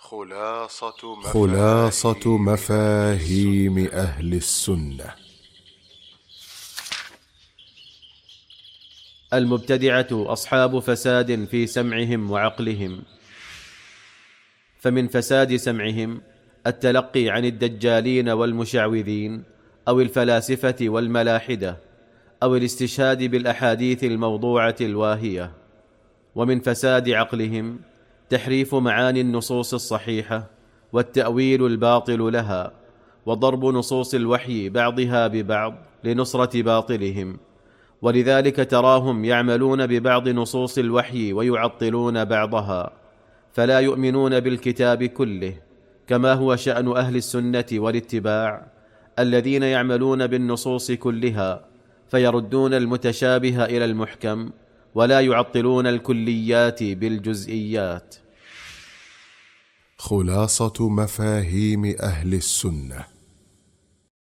خلاصة مفاهيم أهل السنة. المبتدعة أصحاب فساد في سمعهم وعقلهم، فمن فساد سمعهم التلقي عن الدجالين والمشعوذين أو الفلاسفة والملاحدة، أو الاستشهاد بالأحاديث الموضوعة الواهية. ومن فساد عقلهم تحريف معاني النصوص الصحيحة والتأويل الباطل لها، وضرب نصوص الوحي بعضها ببعض لنصرة باطلهم. ولذلك تراهم يعملون ببعض نصوص الوحي ويعطلون بعضها، فلا يؤمنون بالكتاب كله، كما هو شأن أهل السنة والاتباع الذين يعملون بالنصوص كلها، فيردون المتشابه إلى المحكم، ولا يعطلون الكليات بالجزئيات. خلاصة مفاهيم أهل السنة.